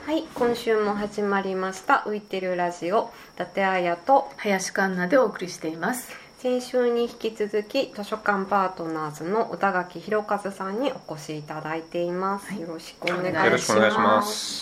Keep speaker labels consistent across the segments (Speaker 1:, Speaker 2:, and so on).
Speaker 1: はい、今週も始まりました浮いてるラジオ、伊達彩と
Speaker 2: 林環奈でお送りしています。
Speaker 1: 先週に引き続き図書館パートナーズの宇田垣弘和さんにお越しいただいています、はい、よろしくお願いします。
Speaker 3: よろしくお願いします。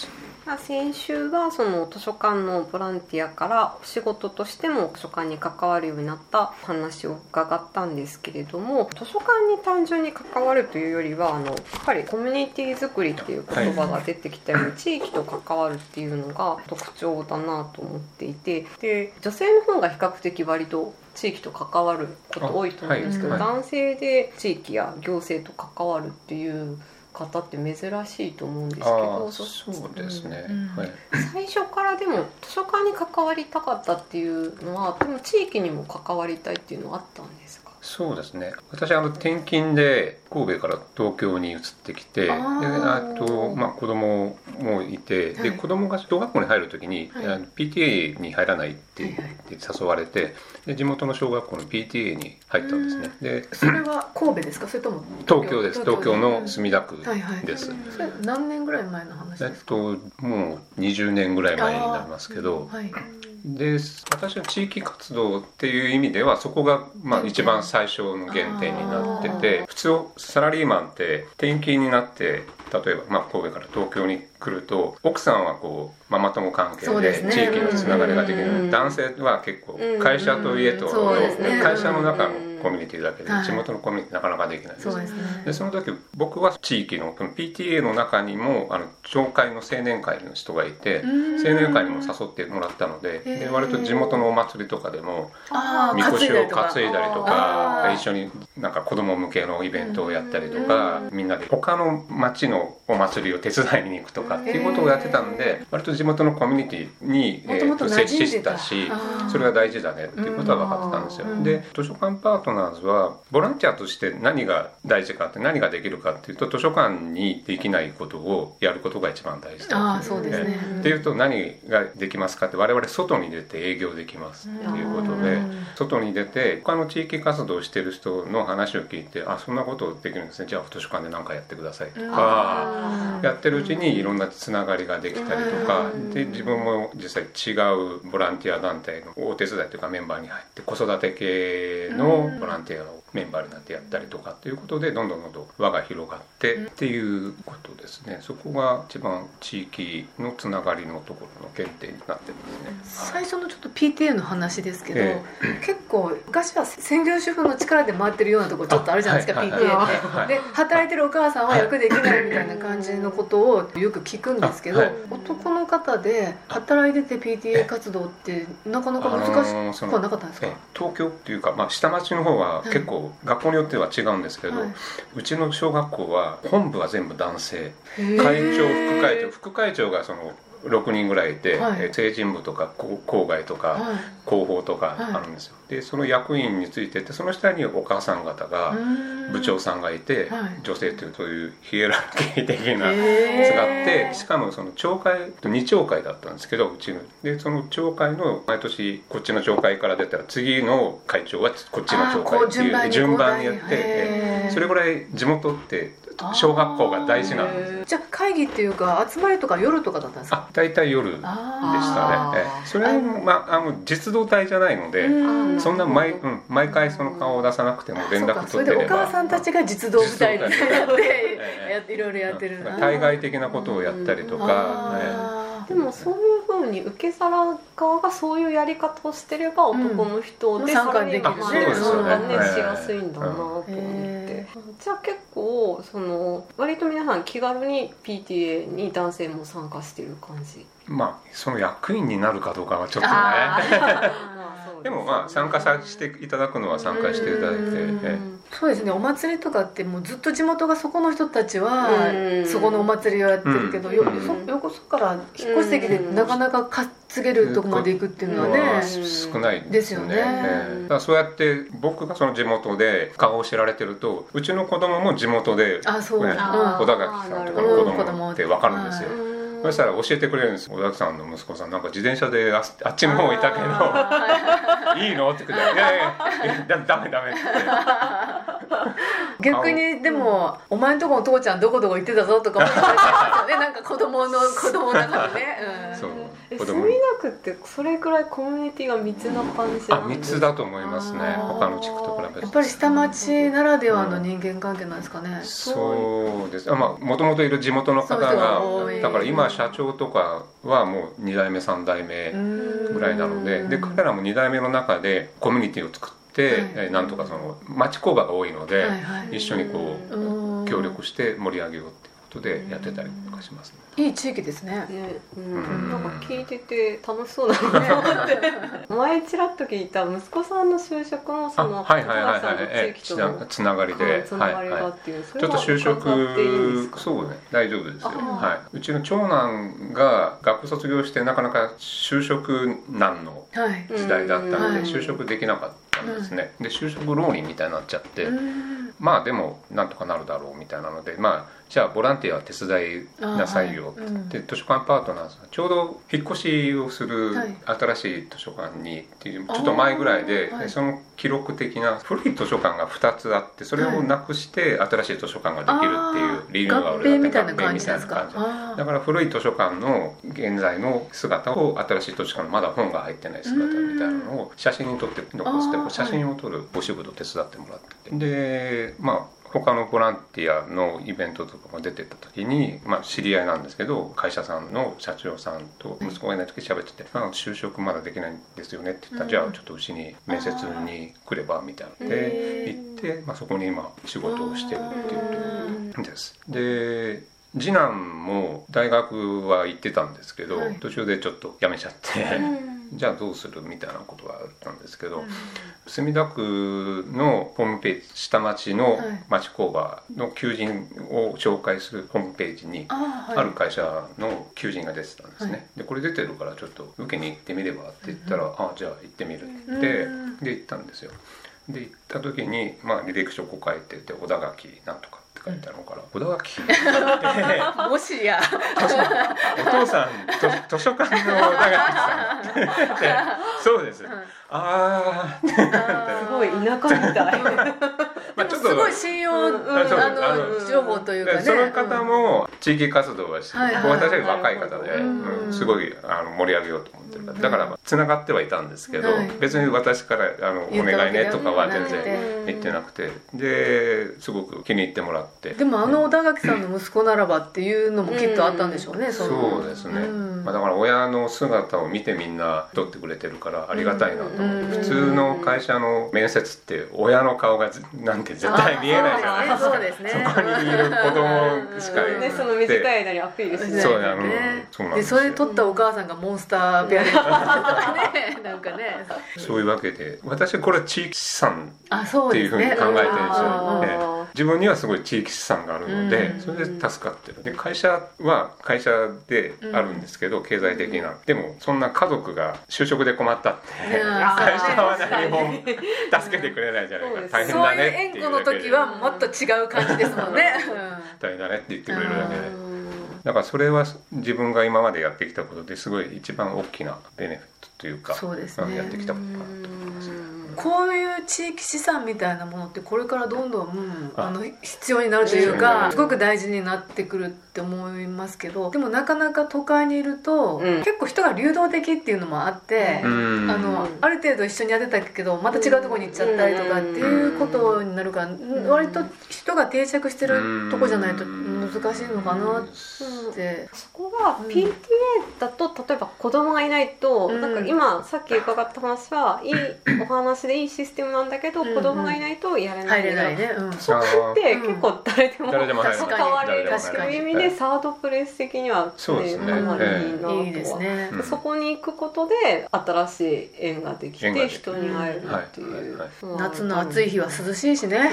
Speaker 1: 先週はその図書館のボランティアからお仕事としても図書館に関わるようになったお話を伺ったんですけれども、図書館に単純に関わるというよりはやっぱりコミュニティ作りっていう言葉が出てきたように、地域と関わるっていうのが特徴だなと思っていて、で女性の方が比較的割と地域と関わること多いと思うんですけど、男性で地域や行政と関わるっていう方って珍しいと思うんですけど、
Speaker 3: そうですね、
Speaker 1: はい、最初からでも図書館に関わりたかったっていうのは、でも地域にも関わりたいっていうのはあったんですか？
Speaker 3: そうですね、私転勤で神戸から東京に移ってきて、で子供もいて、で子供が小学校に入る時に、PTA に入らないって誘われて、で地元の小学校の PTA に入ったんですね。で
Speaker 2: それは神戸ですか、それとも
Speaker 3: 東京です。東京の墨田区です。
Speaker 2: それ何年ぐらい前の話ですか？
Speaker 3: もう20年ぐらい前になりますけど、で私の地域活動っていう意味ではそこが一番最初の原点になってて、普通サラリーマンって転勤になって例えば神戸から東京に来ると、奥さんはママ友関係で地域のつながりができる、男性は結構会社と家との会社の中のコミュニティだけで地元のコミュニティなかなかできないです。でその時僕は地域の PTA の中にも町会の青年会の人がいて、青年会にも誘ってもらったので、割と地元のお祭りとかでもみこしを担いだりとか、一緒に子供向けのイベントをやったりとか、みんなで他の町のお祭りを手伝いに行くとかっていうことをやってたんで、割と地元のコミュニティに接したし、それが大事だねっていうことは分かってたんですよ。で図書館パートナーズはボランティアとして何が大事かって、何ができるかっていうと、図書館にできないことをやることが一番大事だっていうと、何ができますかって、我々外に出て営業できますっていうことで、外に出て他の地域活動をしてる人の話を聞いて、そんなことできるんですね、じゃあ図書館で何かやってくださいとか、やってるうちにいろんなつながりができたりとかで、自分も実際違うボランティア団体のお手伝いというかメンバーに入って、子育て系のボランティアをメンバーになってやったりとかっていうことで、どんどん輪が広がってっていうことですね。そこが一番地域のつながりのところの原点になってますね。
Speaker 2: 最初のちょっと PTA の話ですけど、結構昔は専業主婦の力で回ってるようなところちょっとあるじゃないですか、PTA って。で働いてるお母さんは役できないみたいな感じのことをよく聞くんですけど、男の方で働いてて PTA 活動ってなかなか難しくはなかったんですか？
Speaker 3: 東京っていうか、下町の方は結構学校によっては違うんですけど、うちの小学校は本部は全部男性、会長、副会長がその6人ぐらいいて、成人部とか校外とか広報とかあるんですよ。でその役員についてて、その下にお母さん方が部長さんがいて、女性というそういうヒエラルキー的なやつがあって、しかもその町会2町会だったんですけど、うちのでその町会の毎年こっちの町会から出たら次の会長はこっちの町会っていう順番にやって、それぐらい地元って小学校が大事なんです。
Speaker 2: じゃあ会議っていうか集まりとか夜とかだったんですか？
Speaker 3: 大体夜でしたね。それは実動隊じゃないので、そんな毎回その顔を出さなくても連絡取ってれば、
Speaker 2: それでお母さんたちが実動部隊になっていろいろやってる。
Speaker 3: 対外的なことをやったりとか。
Speaker 1: でもそういうふうに受け皿側がそういうやり方をしてれば、男の人で
Speaker 2: 参加できる
Speaker 1: 参加しやすいんだなと思って、じゃあ結構割と皆さん気軽に PTA に男性も参加してる感じ？
Speaker 3: その役員になるかどうかはちょっとねでも参加させていただくのは参加していただいて、
Speaker 2: そうですね。お祭りとかってもうずっと地元がそこの人たちはそこのお祭りをやってるけど、横から引っ越し席でなかなか担げるとこまで行くっていうのはね、
Speaker 3: 少ないですよね。だからそうやって僕がその地元で顔を知られてると、うちの子供も地元で小田垣さんとかの子供って分かるんですよ。そしたら教えてくれるんです。小田さんの息子さんなんか自転車であっちの方いたけどいいのって言って、いやダメって
Speaker 2: 逆にでもお前んとこの父ちゃんどこどこ行ってたぞとかも言われてますよねなんか子供の中でね、
Speaker 3: そう
Speaker 1: 墨田区ってそれくらいコミュニティが密な感じなんですか？
Speaker 3: 密だと思いますね、他の地区と比べて。
Speaker 2: やっぱり下町ならではの人間関係なんですかね。
Speaker 3: そうです。もともといる地元の方が、だから今社長とかはもう2代目3代目ぐらいなので、彼らも2代目の中でコミュニティを作って、なんとかその町工場が多いので、一緒にこう協力して盛り上げようっていうことでやってたりとかしますね。
Speaker 2: いい地域ですね。
Speaker 1: なんか聞いてて楽しそうだなと思って前ちらっと聞いた息子さんの就職もその
Speaker 3: はいはいはいはい、つながりで、
Speaker 1: つながりがっていう、
Speaker 3: ちょっと就職そうね、大丈夫ですよ。はい。うちの長男が学校卒業してなかなか就職難の時代だったので就職できなかったんですね。で就職浪人みたいになっちゃって、まあでもなんとかなるだろうみたいなので、まあじゃあボランティア手伝いなさいよって言って、図書館パートナーさんちょうど引っ越しをする新しい図書館にっていうちょっと前ぐらいで、その記録的な古い図書館が2つあって、それをなくして新しい図書館ができるっていうリニューアルだって、
Speaker 2: 合併みたいな感じですか。
Speaker 3: だから古い図書館の現在の姿を新しい図書館のまだ本が入ってない姿みたいなのを写真に撮って残して、写真を撮るお仕事を手伝ってもらってて、でまあ他のボランティアのイベントとかも出てた時に、まあ、知り合いなんですけど会社さんの社長さんと息子がいない時喋ってて「就職まだできないんですよね」って言ったら「じゃあちょっとうちに面接に来れば」みたいなので行って、まあ、そこに今仕事をしてるっていうとです。で次男も大学は行ってたんですけど、途中でちょっと辞めちゃってじゃあどうするみたいなことがあったんですけど、墨田区のホームページ、下町の町工場の求人を紹介するホームページにある会社の求人が出てたんですね。でこれ出てるからちょっと受けに行ってみればって言ったら、じゃあ行ってみるって言ってで行ったんですよ。で行った時に、まあ、履歴書こう書いてて小田垣なんとか書いてあるのから小田垣って
Speaker 2: もしや
Speaker 3: お父さん図書館の小田垣さんってそうです、ああ
Speaker 1: すごい田舎みたい
Speaker 3: まあちょっと
Speaker 2: すごい信用情報というかね、
Speaker 3: その方も地域活動はして、私は若い方ですごい盛り上げようと思ってるから、だからつながってはいたんですけど、別に私からお願いねとかは全然言ってなくて、ですごく気に入ってもらって。
Speaker 2: でも小田垣さんの息子ならばっていうのもきっとあったんでしょうね。
Speaker 3: そうですね、だから親の姿を見てみんな撮ってくれてるからありがたいなと思って、普通の会社の面接って親の顔がなんて絶対見えないじゃないですか。
Speaker 2: そうですね、
Speaker 3: そこにいる子供しかいなくて、
Speaker 1: その短い間にアピールしてない
Speaker 3: そうなんですよ。
Speaker 2: でそれ撮ったお母さんがモンスターペアレントなんかね、
Speaker 3: そういうわけで私これ地域資産っていうふうに考えてるんですよ。自分にはすごい地域資産があるので、それで助かってる。で会社は会社であるんですけど、経済的なでもそんな家族が就職で困ったって会社は何も助けてくれないじゃないか、大変だねっていうだけで、
Speaker 2: そういう縁故の時はもっと違う感じですもんね
Speaker 3: 大変だねって言ってくれるだけで、だからそれは自分が今までやってきたことですごい一番大きなベネフィットというか、
Speaker 2: そうですね、
Speaker 3: やってきたことかなと思いますね。
Speaker 2: こういう地域資産みたいなものってこれからどんどん、必要になるというか、すごく大事になってくるって思いますけど、でもなかなか都会にいると、結構人が流動的っていうのもあって、ある程度一緒にやってたけどまた違うところに行っちゃったりとかっていうことになるから、割と人が定着してるとこじゃないと難しいのかなって。
Speaker 1: そこが PTA だと例えば子供がいないと、なんか今さっき伺った話はいいお話でいいシステムなんだけど、子供がいないとやれない。
Speaker 2: 入れないね。
Speaker 1: そこって結構誰でも関われる
Speaker 2: と
Speaker 1: いう意味でサードプレイス的にはかなりいいなとは。
Speaker 2: いいですね。
Speaker 1: そこに行くことで新しい縁ができて人に会えるっていう。
Speaker 2: 夏の暑い日は涼しいしね。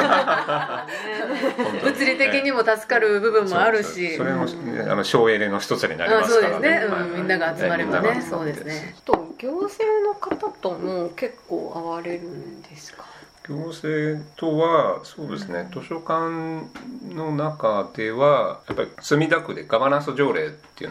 Speaker 2: 物理的にも助かる部分もあるし、
Speaker 3: それも省エネの一つになりますからね。
Speaker 2: みんなが集まればね。そうですね。
Speaker 1: と行政の方とも結構会われるんですか？
Speaker 3: 行政とはそうですね、図書館の中ではやっぱり墨田区でガバナンス条例っていうのがあって、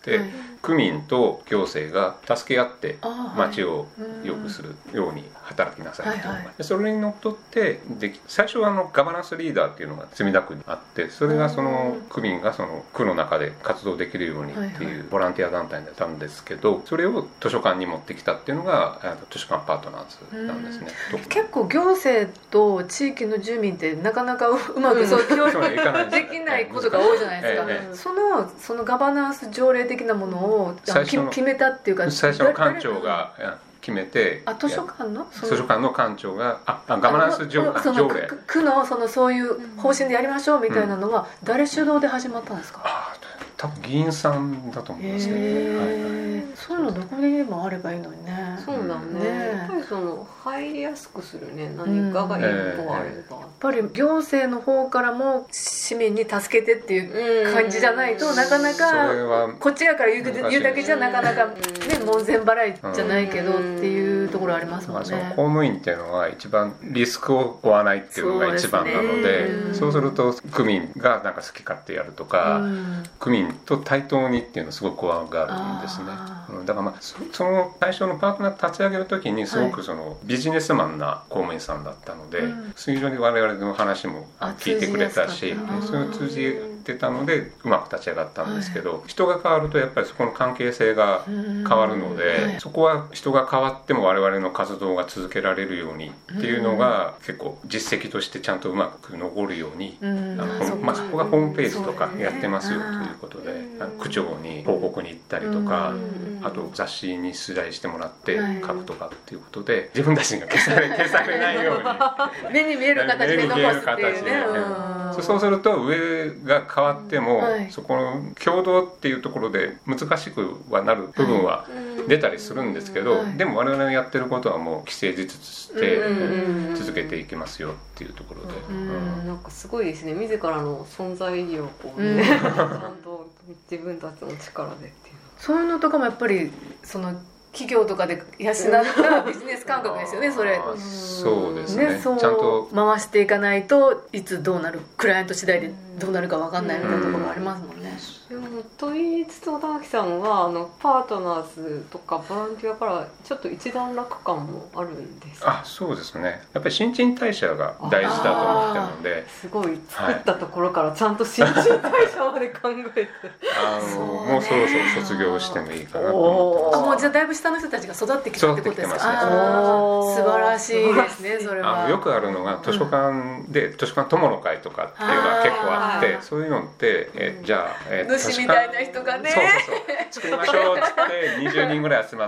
Speaker 3: て、区民と行政が助け合って町を良くするように働きなさいと、それにのっとって最初はガバナンスリーダーっていうのが墨田区にあって、それがその区民がその区の中で活動できるようにっていうボランティア団体だったんですけど、それを図書館に持ってきたっていうのが図書館パートナーズなんですね。
Speaker 2: 結構行政と地域の住民ってなかなかうまくそう協力できないことが多いじゃないですか。そのガバナンス条例的なものを決めたっていうか、
Speaker 3: 最初の館長が決めて、
Speaker 2: 図書館の
Speaker 3: 館長がガバナンス条例、
Speaker 2: 区のそういう方針でやりましょうみたいなのは誰主導で始まったんですか？
Speaker 3: 多分議員さんだと思いますけどね。
Speaker 2: そういうのどこにもあればいいのにね。
Speaker 1: そうだね。やっぱり入りやすくするね、何かが一個あれば。
Speaker 2: やっぱり行政の方からも市民に助けてっていう感じじゃないと、なかなかこっち側から言うだけじゃなかなかね、門前払いじゃないけどっていうところありますもんね。
Speaker 3: 公務員っていうのは一番リスクを負わないっていうのが一番なので、そうすると区民がなんか好き勝手やるとか、区民と対等にっていうのをすごく怖がるんですね。だからその最初のパートナー立ち上げる時にすごくビジネスマンな公務員さんだったので、非常に我々の話も聞いてくれたし、それを通じてたのでうまく立ち上がったんですけど、人が変わるとやっぱりそこの関係性が変わるので、そこは人が変わっても我々の活動が続けられるようにっていうのが結構実績としてちゃんとうまく残るように、そこがホームページとかやってますよということで、区長に報告に行ったりとか、あと雑誌に取材してもらって書くとかっていうことで、自分たちが消されないように
Speaker 2: 目に見える形で残すっていうね。
Speaker 3: そうすると上が変わっても、そこの共同っていうところで難しくはなる部分は出たりするんですけど、でも我々のやってることはもう既成事実として続けていきますよっていうところで、
Speaker 1: なんかすごいですね。自らの存在意義をこうね、ちゃんと自分たちの力でっていう。
Speaker 2: そういうのとかもやっぱり企業とかで養ったビジネス感覚ですよね。それ
Speaker 3: そうですね。
Speaker 2: ちゃんと回していかないといつどうなる、クライアント次第でどうなるか分かんないみたいなところもありますもんね。
Speaker 1: でもと言いつつ小木さんはパートナーズとかボランティアからちょっと一段落感もあるんですか？
Speaker 3: そうですね。やっぱり新陳代謝が大事だと思ってるので、
Speaker 1: すごい作ったところからちゃんと新陳代謝まで考えて
Speaker 3: もうそろそろ卒業してもいいかなと思ってます。
Speaker 2: もうじゃあだいぶ下の人たちが育ってきたってことですか？素晴らしいですね。それは
Speaker 3: よくあるのが図書館で図書館友の会とかっていうのが結構あって、そういうのってじゃあ
Speaker 2: 主みたいな人がね、
Speaker 3: そう作りましょうって20人ぐらい集まって、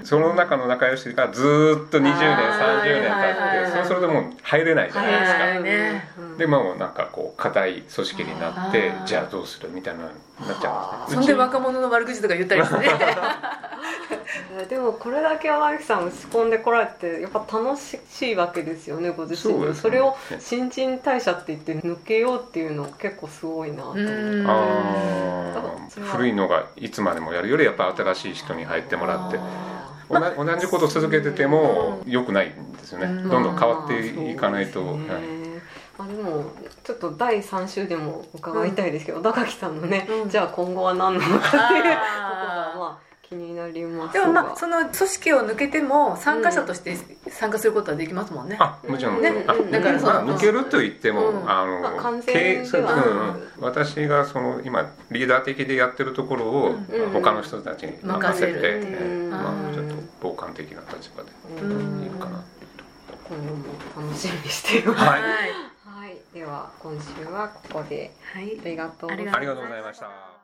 Speaker 3: その中の仲良しがずっと20年30年経って、そうするともう入れないじゃないですか。でもなんかこう固い組織になって、じゃあどうするみたいなになっちゃうんですね。
Speaker 2: そんで若者の悪口とか言ったりしてね。
Speaker 1: でもこれだけ小木さん打ち込んでこられてやっぱ楽しいわけですよね、ご自身で。それを新陳代謝って言って抜けようっていうのは結構すごいなと思って。
Speaker 3: 古いのがいつまでもやるよりやっぱ新しい人に入ってもらって、同じこと続けてても良くないんですよね。どんどん変わっていかないと。
Speaker 1: でもちょっと第3週でも伺いたいですけど、小木さんのね、じゃあ今後は何なのかっていうところは気になりますが。
Speaker 2: でもその組織を抜けても参加者として参加することはできますもんね。
Speaker 3: もちろん。
Speaker 2: だから
Speaker 3: 抜けると言っても
Speaker 1: 完全には
Speaker 3: 私が今リーダー的でやってるところを他の人たちに任せて、ちょっと傍観的な立場でいるかな。
Speaker 1: 今後も楽しみにしています。はい、では今週はここで、ありがとうございました。